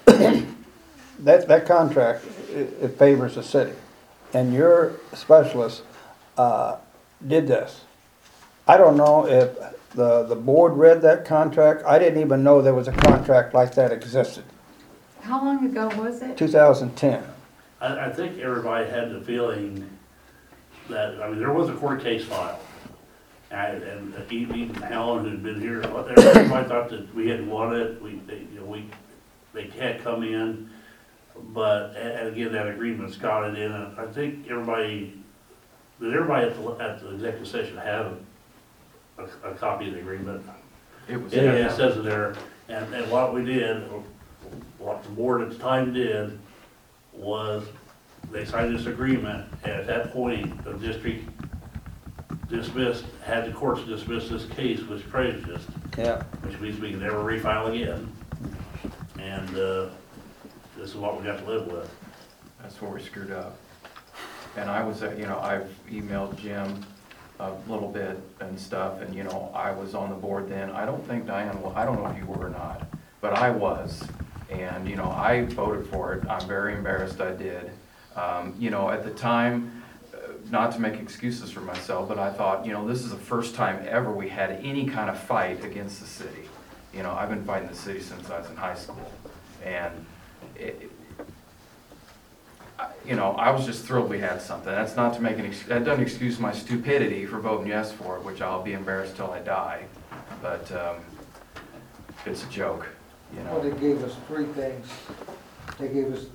that, that contract, it it favors the city. And your specialist, uh, did this. I don't know if the, the board read that contract. I didn't even know there was a contract like that existed. how long ago was it? two thousand ten. I, I think everybody had the feeling that, I mean, there was a court case filed. And, and even Helen, who'd been here, everybody thought that we hadn't won it, we, they, you know, we, they can't come in. But, and and again, that agreement's got it in, and I think everybody, did everybody at the, at the executive session have a, a copy of the agreement? It was. Yeah, it says it there, and, and what we did, what the board at the time did, was they signed this agreement, and at that point, the district dismissed, had the courts dismiss this case with prejudice, Yeah, which means we can never refile again. And, uh, this is what we got to live with. That's where we screwed up. And I was, uh, you know, I've emailed Jim a little bit and stuff, and, you know, I was on the board then. I don't think Diane, well, I don't know if you were or not, but I was. And, you know, I voted for it. I'm very embarrassed I did. Um, you know, at the time, uh, not to make excuses for myself, but I thought, you know, this is the first time ever we had any kind of fight against the city. You know, I've been fighting the city since I was in high school. And it, I- you know, I was just thrilled we had something. That's not to make an, ex- that doesn't excuse my stupidity for voting yes for it, which I'll be embarrassed till I die. But, um, it's a joke, you Well, they know. gave us three things. They gave us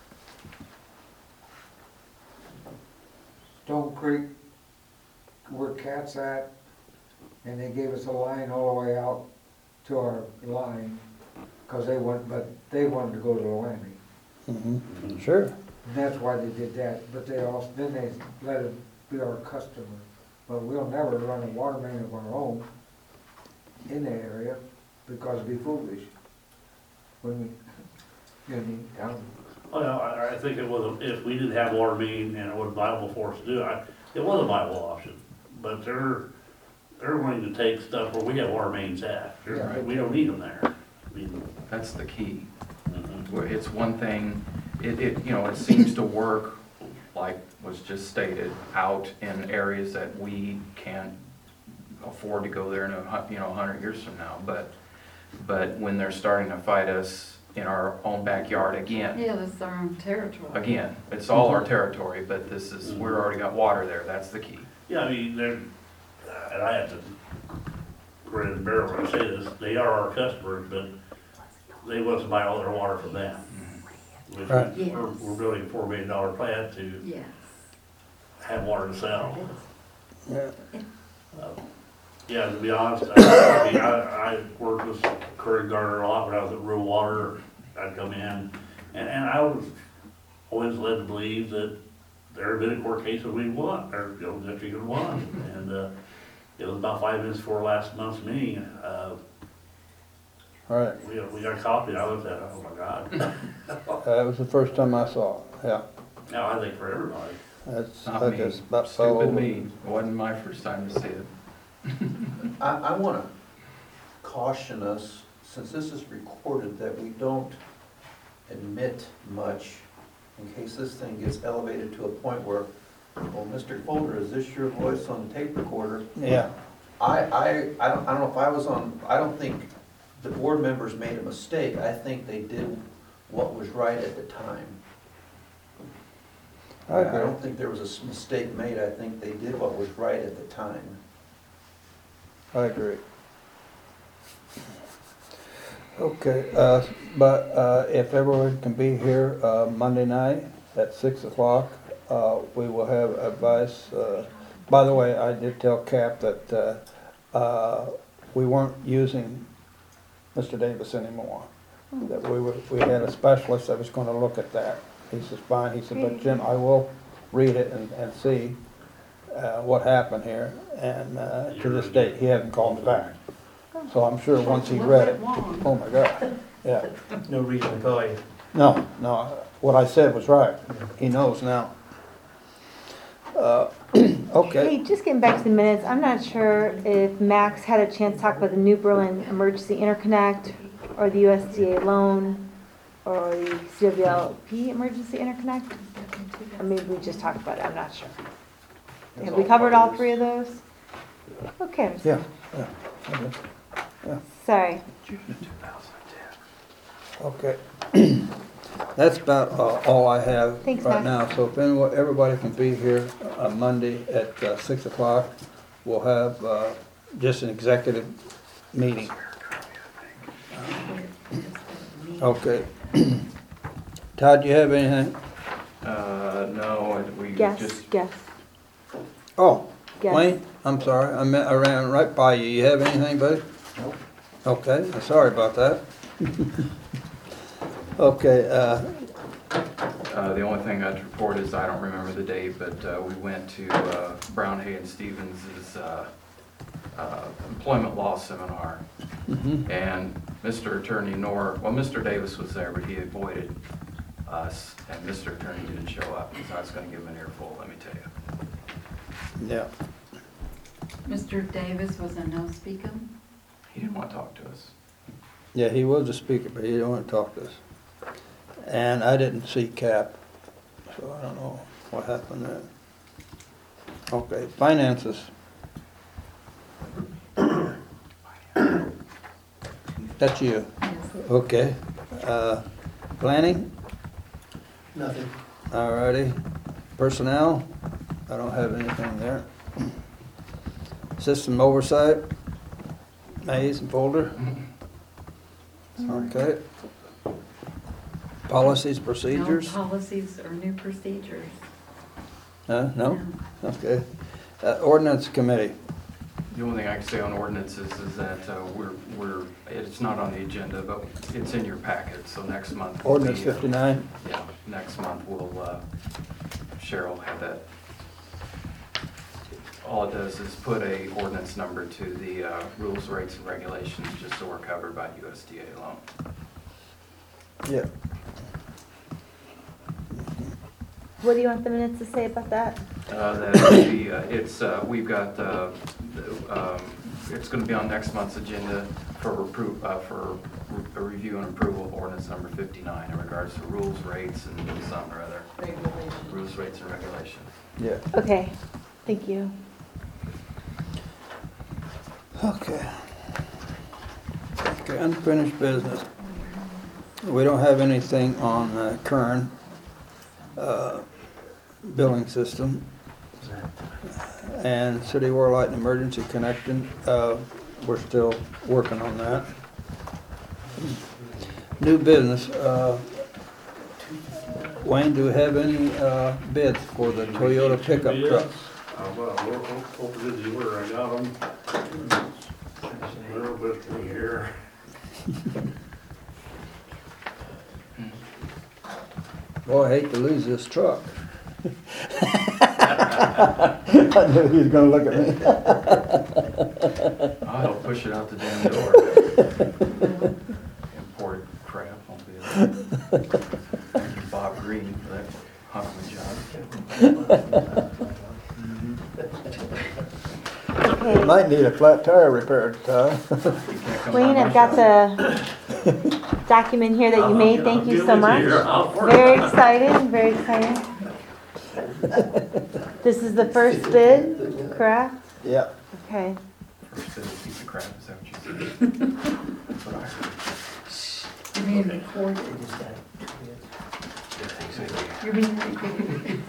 Stone Creek, where Cat's at, and they gave us a line all the way out to our line, because they want, but they wanted to go to the Laramie. Mhm. Sure. And that's why they did that, but they also, then they let it be our customer. But we'll never run a water main of our own in the area, because it'd be foolish. When we, you know, down, Well, I, I think it was, a- if we didn't have water main and it was viable for us to do it, I- it was a viable option. But they're, they're willing to take stuff where we have water mains at. They're- Yeah. We don't need them there. I mean, That's the key. mhm. Where it's one thing, it, it, you know, it seems to work, like was just stated, out in areas that we can't afford to go there in a, hu- you know, a hundred years from now, but, but when they're starting to fight us in our own backyard again, Yeah, that's our own territory. again, it's all our territory, but this is, we're already got water there, that's the key. Yeah, I mean, they're, uh, and I have to grin and bear when I say this, they are our customers, but they want to buy all their water from them. Which Right. is- We're, we're building a four million dollar plant to Yes. have water to sell. Yeah. Uh, Yeah, to be honest, I, I mean, I, I worked with Cory Garner a lot when I was at Rural Water. I'd come in, and, and I was always led to believe that there had been a court case that we won, or, you know, that you could won. And, uh, it was about five minutes before last month's meeting, uh, All right. we, we got a copy, I looked at it, oh my God. That was the first time I saw it, yeah. Now, I think for everybody. That's, Not I me, just about fell over. stupid me, it wasn't my first time to see it. I, I wanna caution us, since this is recorded, that we don't admit much in case this thing gets elevated to a point where, well, Mister Folder, is this your voice on the tape recorder? Yeah. I, I, I don't, I don't know if I was on, I don't think the board members made a mistake. I think they did what was right at the time. I I agree. don't think there was a s- mistake made. I think they did what was right at the time. I agree. Okay, uh, but, uh, if everyone can be here, uh, Monday night at six o'clock, uh, we will have advice, uh, by the way, I did tell Cap that, uh, uh, we weren't using Mister Davis anymore. That we were, we had a specialist that was gonna look at that. He says, fine, he said, but Jim, I will read it and, and see, uh, what happened here. And, uh, to this date, he hasn't called me back. So I'm sure once he read it, oh my God, yeah. No reason to call you. No, no, what I said was right. He knows now. Uh, Okay, Hey, just getting back to the minutes, I'm not sure if Max had a chance to talk about the New Berlin Emergency Interconnect, or the U S D A loan, or the C W L P Emergency Interconnect? Or maybe we just talked about it, I'm not sure. That's Have we all covered part all of three this. of those? Okay, yeah, yeah, okay. sorry. Okay. That's about uh, all I have Thanks, right Max. now. So if anyone, everybody can be here on Monday at uh, six o'clock, we'll have uh, just an executive meeting. Okay. Todd, do you have anything? Uh, no, I- we Guess, just, guess, Oh, guess. Wayne, I'm sorry, I meant, I ran right by you. You have anything, buddy? Nope. Okay, sorry about that. Okay, uh, uh, the only thing I'd report is, I don't remember the date, but, uh, we went to, uh, Brown Hay and Stevens's, uh, uh, employment law seminar. mhm. And Mister Attorney Nor, well, Mister Davis was there, but he avoided us, and Mister Attorney didn't show up, because I was gonna give him an earful, let me tell you. Yeah, Mister Davis was a no speaker? He didn't want to talk to us. yeah, he was a speaker, but he didn't want to talk to us. And I didn't see Cap, so I don't know what happened there. Okay, finances. That's you, Yes. okay. Uh, Planning, Nothing. Alrighty. Personnel, I don't have anything there. System oversight, Mays and Folder. Okay. Policies, procedures? No policies or new procedures. Uh, no? Okay. Uh, ordinance committee. The only thing I can say on ordinances is that uh, we're, we're, it's not on the agenda, but it's in your packet, so next month. will Ordinance be, fifty-nine. Yeah, next month we'll, uh, Cheryl have that. All it does is put a ordinance number to the uh, rules, rates, and regulations, just so we're covered by U S D A loan. Yeah. What do you want the minutes to say about that? Uh, that would be, uh, it's, uh, we've got, uh, the, um, it's gonna be on next month's agenda for appro, uh, for a review and approval of ordinance number fifty-nine in regards to rules, rates, and some or other. Regulation. Rules, rates, and regulations. Yeah. Okay, thank you. Okay. Okay, unfinished business. We don't have anything on uh, Kern uh, billing system. And City Water Light and Emergency Connection, uh, we're still working on that. New business, uh, Wayne, do we have any uh, bids for the Toyota pickup truck? Uh, well, we're open the order, I got them. They're with me here. Boy, I hate to lose this truck. I knew he was gonna look at me. I'll help push it out the damn door. Import crap, I'll be there. Thank you, Bob Green, for that huckman job. Okay, Might need a flat tire repaired, Ty. You can't come Wayne, by my I've got shop. the document here that you made. Thank you so much. I'll- Very excited, very excited. This is the first bid, correct? Yeah. Okay. First bit of piece of crap, is that what you said? That's what I heard. You're being recorded. You're being recorded.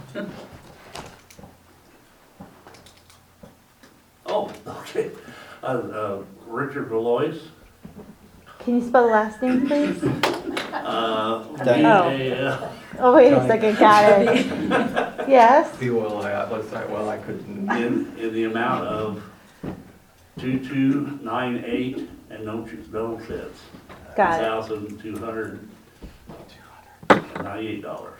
Oh, okay. Uh, uh, Richard Valois, Can you spell the last name, please? uh, V Thank A L. Oh, wait a second, got it. Yes? B O L I, let's say, well, I couldn't. in, in the amount of two-two nine eight and no, ch- no cents. Got it. Thousand two hundred ninety-eight dollars.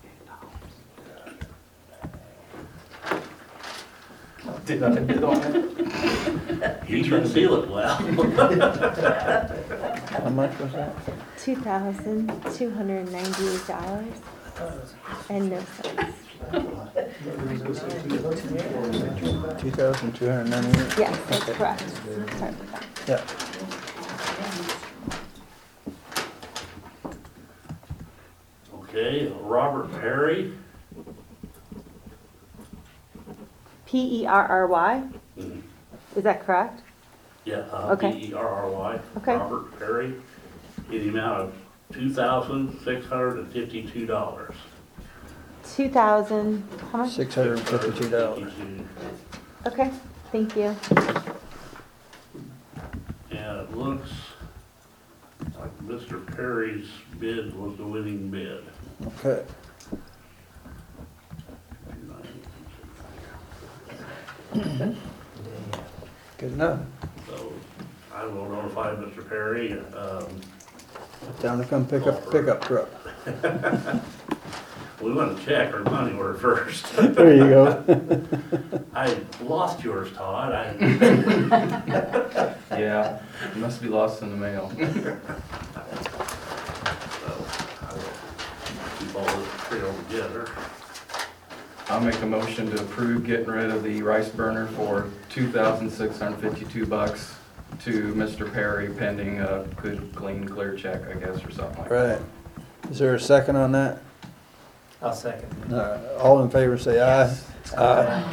Did I bid on it? You didn't seal it well. How much was that? Two thousand two hundred ninety-eight dollars and no cents. Two thousand two hundred ninety-eight? Yes, that's correct. Sorry about that. Yeah. Okay, Robert Perry. P E R R Y, Mhm. is that correct? Yeah, uh, Okay. P E R R Y. Okay. Robert Perry, in the amount of two thousand six hundred and fifty-two dollars. Two thousand, how much? Six hundred and fifty-two dollars. Okay, thank you. And it looks like Mister Perry's bid was the winning bid. Okay. Good enough. So I will notify Mister Perry, um, Time to come pick up the pickup truck. we want to check our money order first. There you go. I lost yours, Todd. I, Yeah, it must be lost in the mail. so I will keep all this trail together. I'll make a motion to approve getting rid of the rice burner for two thousand six hundred fifty-two bucks to Mister Perry pending a good, clean, clear check, I guess, or something like that. Right. Is there a second on that? I'll second. Uh, all in favor say aye. Aye.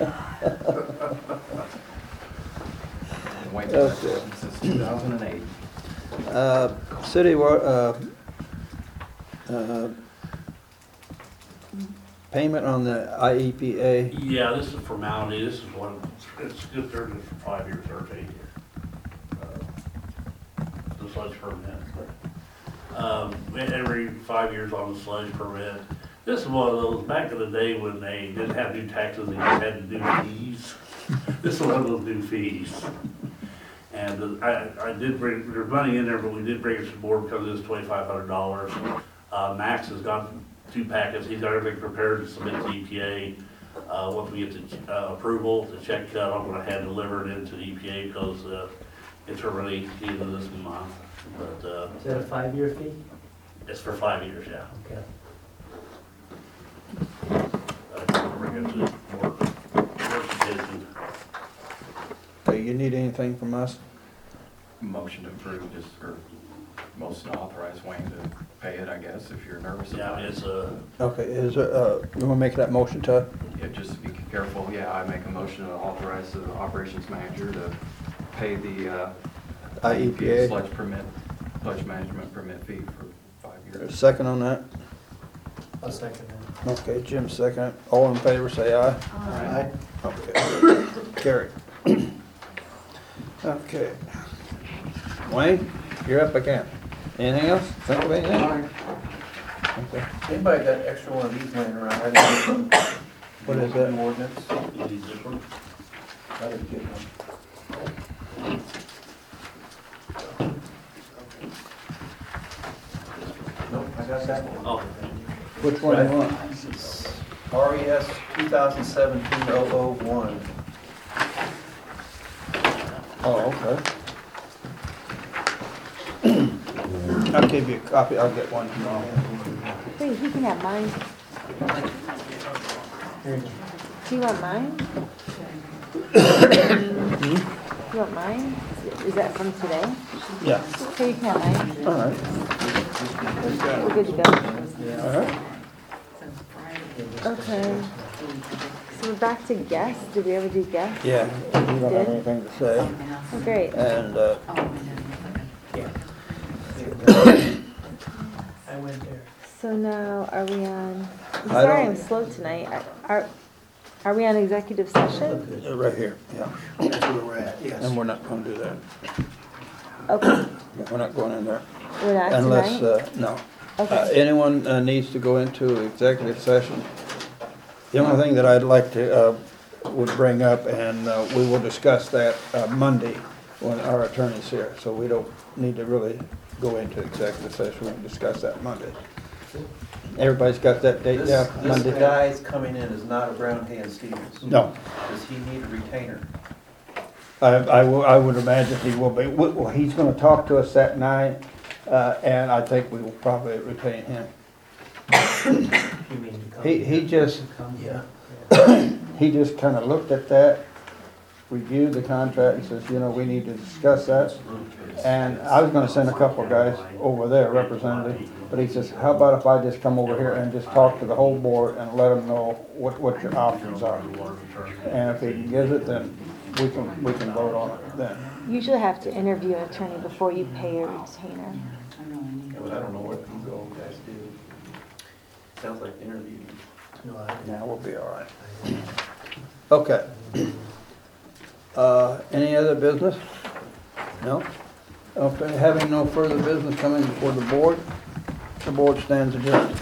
Been waiting for that question since two thousand eight. Uh, City, wa- uh, uh, payment on the I E P A. Yeah, this is formality, this is one, it's good, they're good for five years or eight years. Uh, The sludge permit, but, um, every five years on the sludge permit. This is one of those, back in the day when they didn't have new taxes, they just had to do fees. This is one of those new fees. And uh, I, I did bring, there's money in there, but we did bring it to the board because it is twenty-five hundred dollars. Uh, Max has got two packets, he's got everything prepared to submit to E P A. Uh, once we get the, uh, approval, the check cut, I'm gonna hand deliver it into the E P A because, uh, it's already the end of this month. But, uh, Is that a five-year fee? it's for five years, yeah. Okay. I just wanna bring it to the board, board's attention. Okay, you need anything from us? Motion to approve, just, or motion to authorize Wayne to pay it, I guess, if you're nervous Yeah, about it. it's, uh, Okay, is, it, uh, you wanna make that motion, Todd? Yeah, just be careful, yeah, I make a motion to authorize the operations manager to pay the, uh, I E P A. sludge permit, sludge management permit fee for five years. Second on that? I'll second that. Okay, Jim second. All in favor, say aye. Aye. Okay, carried. Okay. Wayne, you're up again. Anything else? Think of anything? Okay. Anybody got extra one of these laying around? I didn't get them. What is that? Ordinance. you need this one? I didn't get one. Nope, I got that one. Oh, Which one do you want? R E S two seventeen oh oh one. Oh, okay. I'll give you a copy. I'll get one tomorrow. Wait, he can have mine. Do you want mine? You want mine? Is that from today? Yeah. Okay, you can have mine. All right. We're good to go. All right. Okay. So we're back to guests. Did we ever do guests? Yeah. You don't have anything to say. Oh, great. And, uh, I went there. So now, are we on, I'm I sorry don't- I'm slow tonight. I- Are, are we on executive session? uh, right here, yeah. That's where we're at, yes. And we're not gonna do that. Okay, We're not going in there. we're not Unless, tonight? uh, no. Uh, Okay. Anyone uh, needs to go into executive session. The only thing that I'd like to, uh, would bring up, and uh, we will discuss that uh, Monday when our attorney's here, so we don't need to really go into executive session, we can discuss that Monday. Everybody's got that date This, down, this Monday? guy's coming in is not a Brown Hand Stevens. No, Does he need a retainer? I, I will, I would imagine he will be, We- well, he's gonna talk to us that night, uh, and I think we will probably retain him. You mean to come? He, he just, To come? Yeah. he just kinda looked at that, reviewed the contract, and says, you know, we need to discuss that. And I was gonna send a couple of guys over there, representatives, but he says, how about if I just come over here and just talk to the whole board and let them know what, what your options are? And if he gives it, then we can, we can vote on it then. You usually have to interview an attorney before you pay a retainer. Yeah, but I don't know what these old guys do. Sounds like interviews. No, I didn't. Now we'll be all right. Okay. Uh, any other business? No? Okay, having no further business coming before the board, the board stands adjourned.